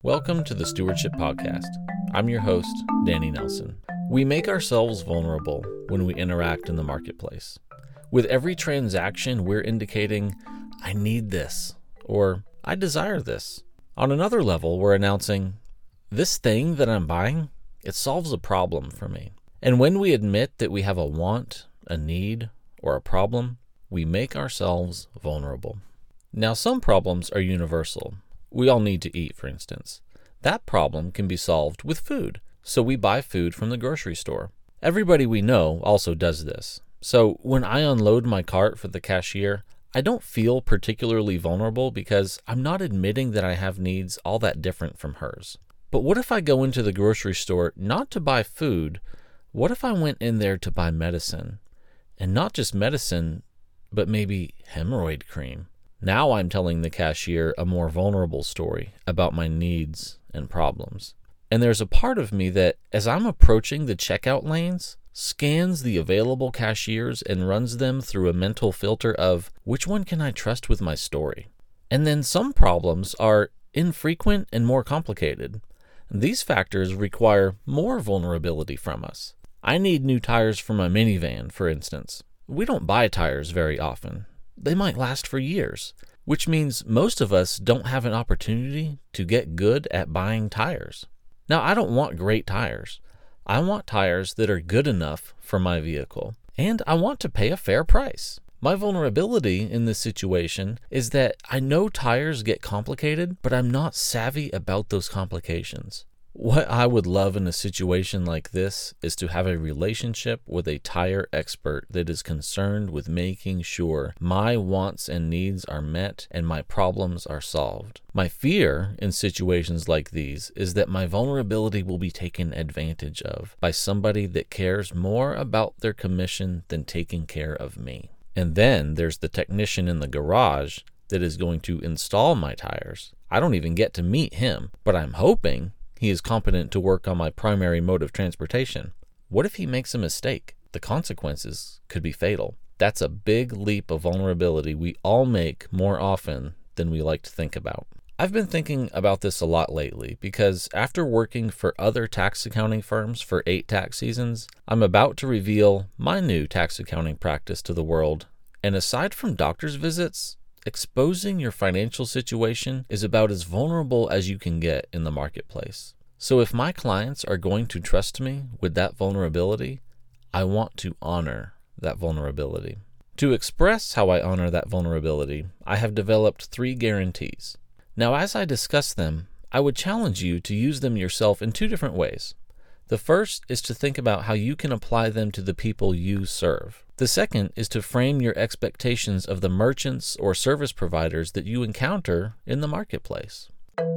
Welcome to the Stewardship Podcast. I'm your host, Danny Nelson. We make ourselves vulnerable when we interact in the marketplace. With every transaction, we're indicating, I need this, or I desire this. On another level, we're announcing, this thing that I'm buying, it solves a problem for me. And when we admit that we have a want, a need, or a problem, we make ourselves vulnerable. Now, some problems are universal. We all need to eat, for instance. That problem can be solved with food, so we buy food from the grocery store. Everybody we know also does this. So when I unload my cart for the cashier, I don't feel particularly vulnerable because I'm not admitting that I have needs all that different from hers. But what if I go into the grocery store not to buy food? What if I went in there to buy medicine? And not just medicine, but maybe hemorrhoid cream. Now I'm telling the cashier a more vulnerable story about my needs and problems. And there's a part of me that, as I'm approaching the checkout lanes, scans the available cashiers and runs them through a mental filter of which one can I trust with my story. And then some problems are infrequent and more complicated. These factors require more vulnerability from us. I need new tires for my minivan, for instance. We don't buy tires very often. They might last for years, which means most of us don't have an opportunity to get good at buying tires. Now, I don't want great tires. I want tires that are good enough for my vehicle, and I want to pay a fair price. My vulnerability in this situation is that I know tires get complicated, but I'm not savvy about those complications. What I would love in a situation like this is to have a relationship with a tire expert that is concerned with making sure my wants and needs are met and my problems are solved. My fear in situations like these is that my vulnerability will be taken advantage of by somebody that cares more about their commission than taking care of me. And then there's the technician in the garage that is going to install my tires. I don't even get to meet him, but I'm hoping he is competent to work on my primary mode of transportation. What if he makes a mistake? The consequences could be fatal. That's a big leap of vulnerability we all make more often than we like to think about. I've been thinking about this a lot lately because after working for other tax accounting firms for 8 tax seasons, I'm about to reveal my new tax accounting practice to the world. And aside from doctor's visits, exposing your financial situation is about as vulnerable as you can get in the marketplace. So if my clients are going to trust me with that vulnerability, I want to honor that vulnerability. To express how I honor that vulnerability, I have developed 3 guarantees. Now, as I discuss them, I would challenge you to use them yourself in 2 different ways. The first is to think about how you can apply them to the people you serve. The second is to frame your expectations of the merchants or service providers that you encounter in the marketplace.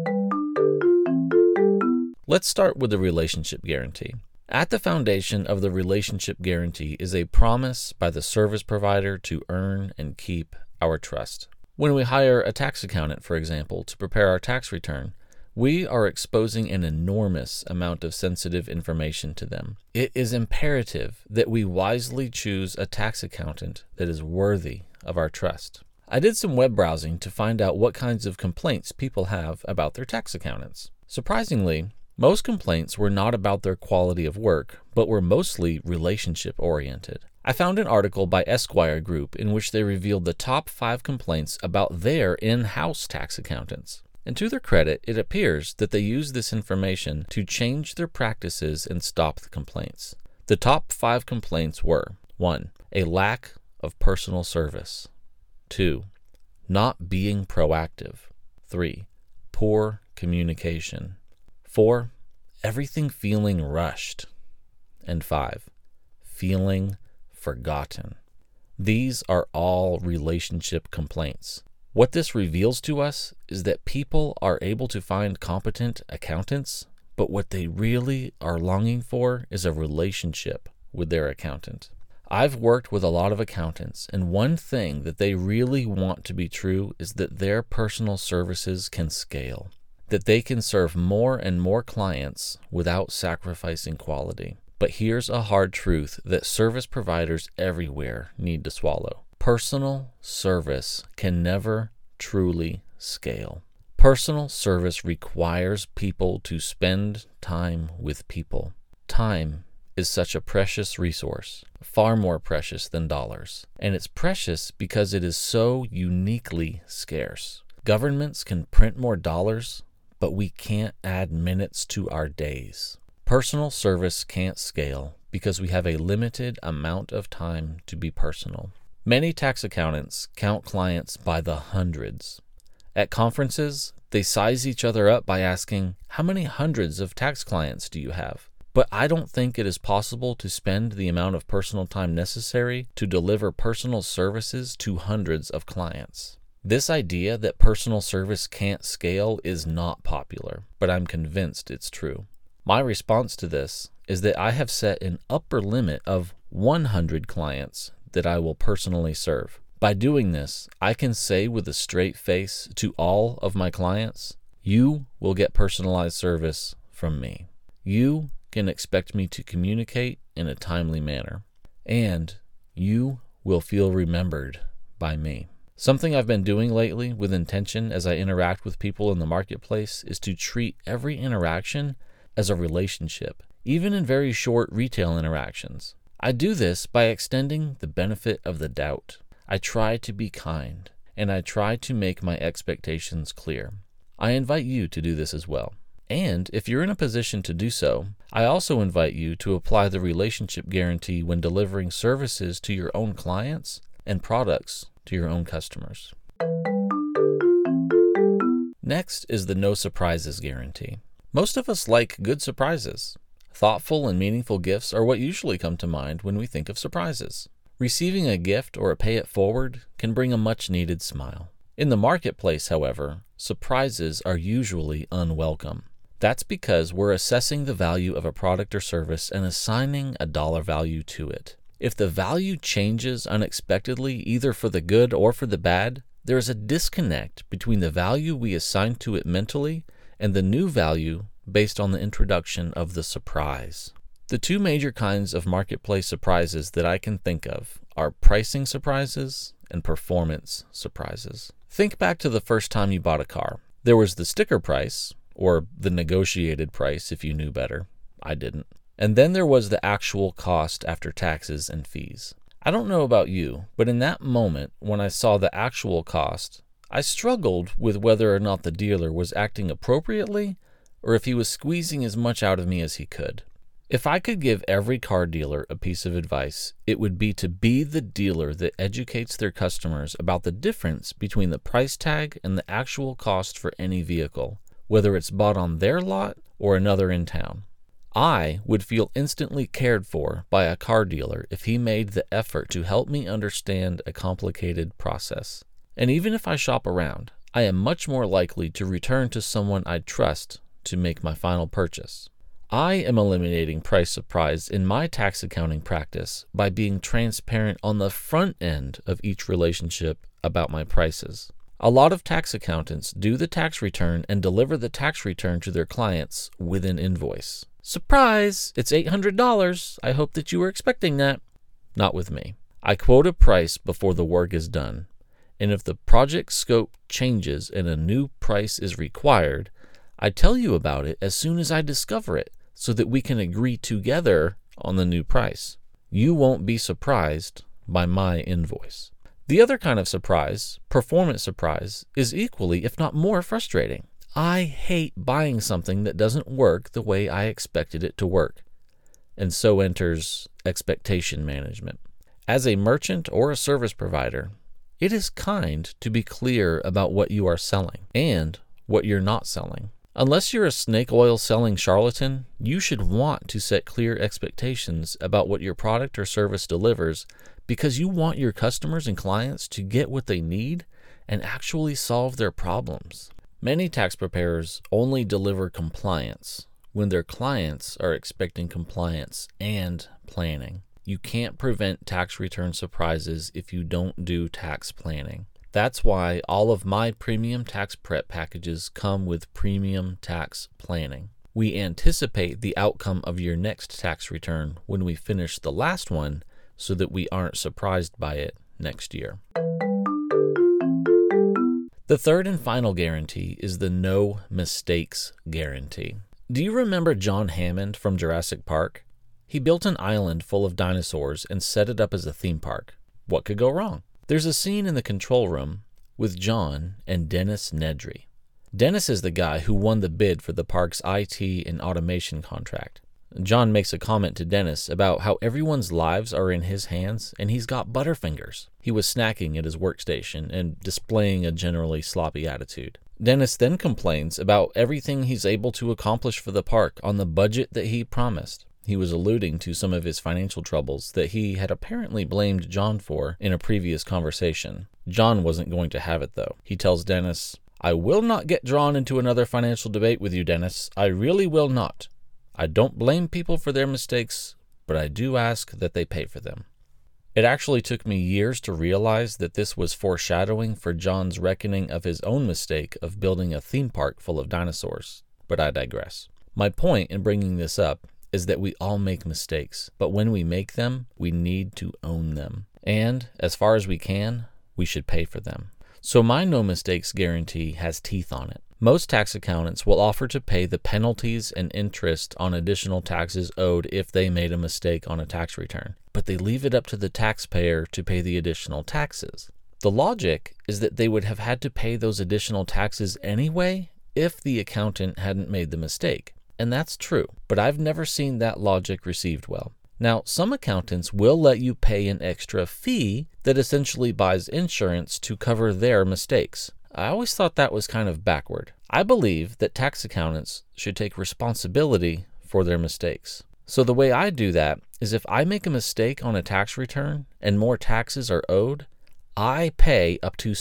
Let's start with the relationship guarantee. At the foundation of the relationship guarantee is a promise by the service provider to earn and keep our trust. When we hire a tax accountant, for example, to prepare our tax return, we are exposing an enormous amount of sensitive information to them. It is imperative that we wisely choose a tax accountant that is worthy of our trust. I did some web browsing to find out what kinds of complaints people have about their tax accountants. Surprisingly, most complaints were not about their quality of work, but were mostly relationship-oriented. I found an article by Esquire Group in which they revealed the top 5 complaints about their in-house tax accountants. And to their credit, it appears that they use this information to change their practices and stop the complaints. The top 5 complaints were: 1. A lack of personal service. 2. Not being proactive. 3. Poor communication. 4. Everything feeling rushed. And 5. Feeling forgotten. These are all relationship complaints. What this reveals to us is that people are able to find competent accountants, but what they really are longing for is a relationship with their accountant. I've worked with a lot of accountants, and one thing that they really want to be true is that their personal services can scale, that they can serve more and more clients without sacrificing quality. But here's a hard truth that service providers everywhere need to swallow. Personal service can never truly scale. Personal service requires people to spend time with people. Time is such a precious resource, far more precious than dollars. And it's precious because it is so uniquely scarce. Governments can print more dollars, but we can't add minutes to our days. Personal service can't scale because we have a limited amount of time to be personal. Many tax accountants count clients by the hundreds. At conferences, they size each other up by asking, "How many hundreds of tax clients do you have?" But I don't think it is possible to spend the amount of personal time necessary to deliver personal services to hundreds of clients. This idea that personal service can't scale is not popular, but I'm convinced it's true. My response to this is that I have set an upper limit of 100 clients that I will personally serve. By doing this, I can say with a straight face to all of my clients, you will get personalized service from me. You can expect me to communicate in a timely manner, and you will feel remembered by me. Something I've been doing lately with intention as I interact with people in the marketplace is to treat every interaction as a relationship, even in very short retail interactions. I do this by extending the benefit of the doubt. I try to be kind, and I try to make my expectations clear. I invite you to do this as well. And if you're in a position to do so, I also invite you to apply the relationship guarantee when delivering services to your own clients and products to your own customers. Next is the no surprises guarantee. Most of us like good surprises. Thoughtful and meaningful gifts are what usually come to mind when we think of surprises. Receiving a gift or a pay it forward can bring a much-needed smile. In the marketplace, however, surprises are usually unwelcome. That's because we're assessing the value of a product or service and assigning a dollar value to it. If the value changes unexpectedly, either for the good or for the bad, there is a disconnect between the value we assign to it mentally and the new value based on the introduction of the surprise. The two major kinds of marketplace surprises that I can think of are pricing surprises and performance surprises. Think back to the first time you bought a car. There was the sticker price, or the negotiated price if you knew better. I didn't. And then there was the actual cost after taxes and fees. I don't know about you, but in that moment when I saw the actual cost, I struggled with whether or not the dealer was acting appropriately or if he was squeezing as much out of me as he could. If I could give every car dealer a piece of advice, it would be to be the dealer that educates their customers about the difference between the price tag and the actual cost for any vehicle, whether it's bought on their lot or another in town. I would feel instantly cared for by a car dealer if he made the effort to help me understand a complicated process. And even if I shop around, I am much more likely to return to someone I trust to make my final purchase. I am eliminating price surprise in my tax accounting practice by being transparent on the front end of each relationship about my prices. A lot of tax accountants do the tax return and deliver the tax return to their clients with an invoice. Surprise! It's $800. I hope that you were expecting that. Not with me. I quote a price before the work is done, and if the project scope changes and a new price is required, I tell you about it as soon as I discover it so that we can agree together on the new price. You won't be surprised by my invoice. The other kind of surprise, performance surprise, is equally, if not more, frustrating. I hate buying something that doesn't work the way I expected it to work. And so enters expectation management. As a merchant or a service provider, it is kind to be clear about what you are selling and what you're not selling. Unless you're a snake oil selling charlatan, you should want to set clear expectations about what your product or service delivers because you want your customers and clients to get what they need and actually solve their problems. Many tax preparers only deliver compliance when their clients are expecting compliance and planning. You can't prevent tax return surprises if you don't do tax planning. That's why all of my premium tax prep packages come with premium tax planning. We anticipate the outcome of your next tax return when we finish the last one so that we aren't surprised by it next year. The third and final guarantee is the no mistakes guarantee. Do you remember John Hammond from Jurassic Park? He built an island full of dinosaurs and set it up as a theme park. What could go wrong? There's a scene in the control room with John and Dennis Nedry. Dennis is the guy who won the bid for the park's IT and automation contract. John makes a comment to Dennis about how everyone's lives are in his hands and he's got butterfingers. He was snacking at his workstation and displaying a generally sloppy attitude. Dennis then complains about everything he's able to accomplish for the park on the budget that he promised. He was alluding to some of his financial troubles that he had apparently blamed John for in a previous conversation. John wasn't going to have it, though. He tells Dennis, "I will not get drawn into another financial debate with you, Dennis. I really will not. I don't blame people for their mistakes, but I do ask that they pay for them." It actually took me years to realize that this was foreshadowing for John's reckoning of his own mistake of building a theme park full of dinosaurs, but I digress. My point in bringing this up is that we all make mistakes, but when we make them, we need to own them. And, as far as we can, we should pay for them. So my no mistakes guarantee has teeth on it. Most tax accountants will offer to pay the penalties and interest on additional taxes owed if they made a mistake on a tax return, but they leave it up to the taxpayer to pay the additional taxes. The logic is that they would have had to pay those additional taxes anyway if the accountant hadn't made the mistake. And that's true, but I've never seen that logic received well. Now, some accountants will let you pay an extra fee that essentially buys insurance to cover their mistakes. I always thought that was kind of backward. I believe that tax accountants should take responsibility for their mistakes. So the way I do that is if I make a mistake on a tax return and more taxes are owed, I pay up to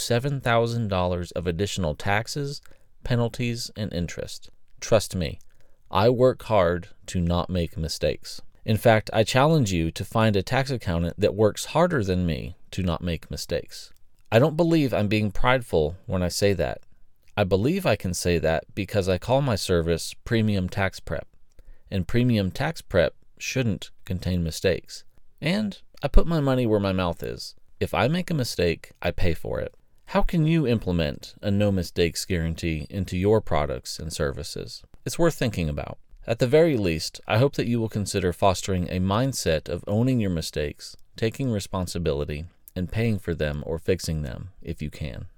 $7,000 of additional taxes, penalties, and interest. Trust me, I work hard to not make mistakes. In fact, I challenge you to find a tax accountant that works harder than me to not make mistakes. I don't believe I'm being prideful when I say that. I believe I can say that because I call my service Premium Tax Prep, and Premium Tax Prep shouldn't contain mistakes. And I put my money where my mouth is. If I make a mistake, I pay for it. How can you implement a no mistakes guarantee into your products and services? It's worth thinking about. At the very least, I hope that you will consider fostering a mindset of owning your mistakes, taking responsibility, and paying for them or fixing them if you can.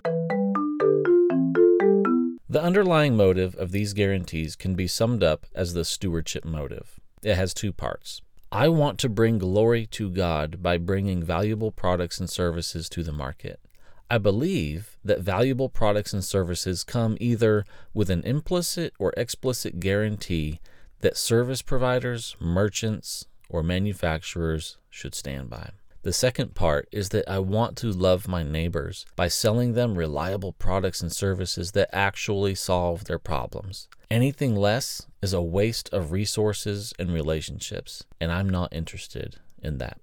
The underlying motive of these guarantees can be summed up as the stewardship motive. It has two parts. I want to bring glory to God by bringing valuable products and services to the market. I believe that valuable products and services come either with an implicit or explicit guarantee that service providers, merchants, or manufacturers should stand by. The second part is that I want to love my neighbors by selling them reliable products and services that actually solve their problems. Anything less is a waste of resources and relationships, and I'm not interested in that.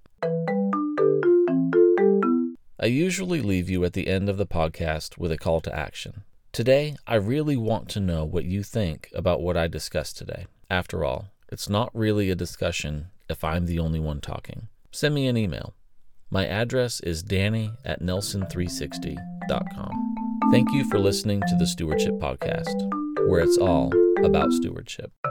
I usually leave you at the end of the podcast with a call to action. Today, I really want to know what you think about what I discussed today. After all, it's not really a discussion if I'm the only one talking. Send me an email. My address is danny@nelson360.com. Thank you for listening to the Stewardship Podcast, where it's all about stewardship.